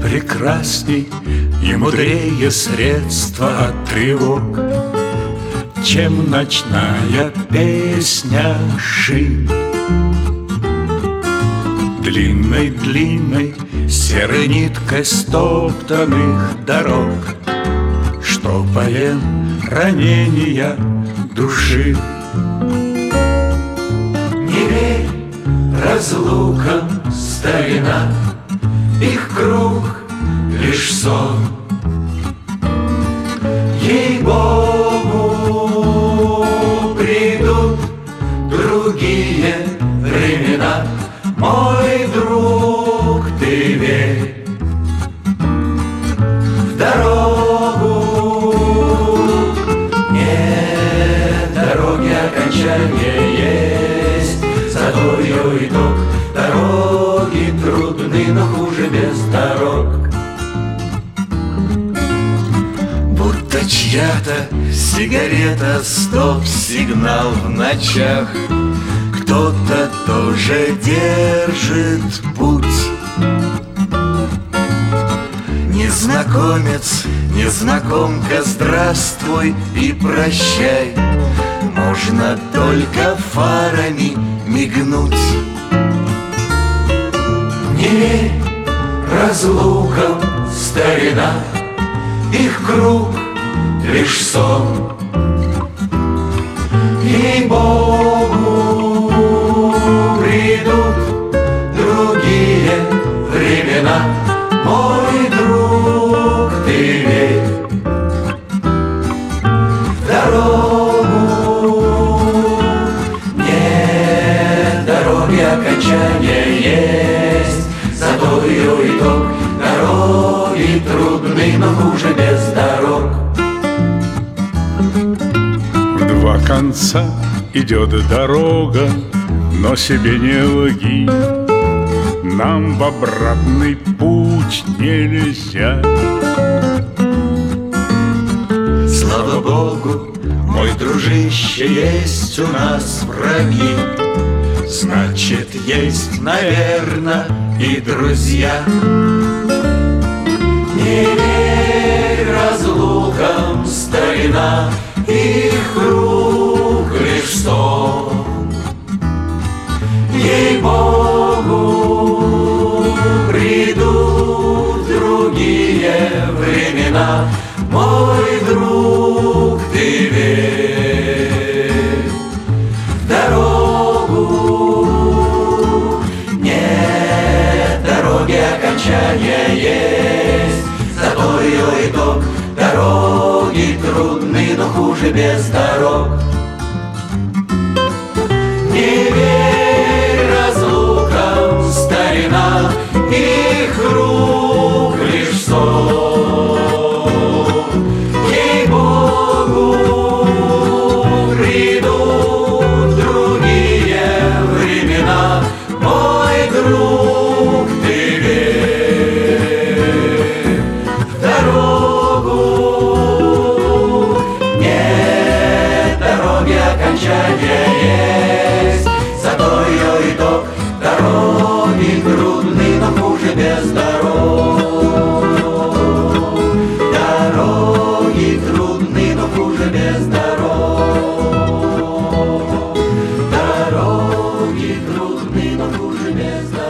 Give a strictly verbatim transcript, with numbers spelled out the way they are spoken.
прекрасней и мудрее средства от тревог, чем ночная песня шин. Длинной-длинной серой ниткой стоптанных дорог, что поем ранения души. Не верь разлукам, старина, их круг лишь сон. Ей-богу, придут другие времена, мой друг, ты верь в дорогу. Нет дороги, окончания есть, зато ее итог. Дороги трудны, но хуже без дорог. Будто чья-то сигарета, стоп-сигнал в ночах. Кто-то тоже держит путь. Незнакомец, незнакомка, здравствуй и прощай. Можно только фарами мигнуть. Не верь разлукам, старина, их круг лишь сон. Ей-богу, придут другие времена, мой друг, ты верь в дорогу. Нет дороги, окончания есть, зато ее итог. Дороги трудны, но хуже без дорог. В два конца идет дорога, но себе не лги, нам в обратный путь нельзя. Слава Богу, мой дружище, есть у нас враги, значит, есть, наверно, и друзья. Не верь разлукам, старина, их круг лишь сон. Ей-богу, придут другие времена, мой друг, ты верь в дорогу. Нет дороги, окончания есть, зато ее итог. Дороги трудны, но хуже без дорог. Не верь разлукам, старина, их круг лишь сон. Ей-богу, придут другие времена, мой друг, ты верь в дорогу. Нет дороги, окончания есть, зато ее итог. Дороги трудны, но хуже без дорог. Дороги трудны, но хуже без дорог. Дороги трудны, но хуже без дорог.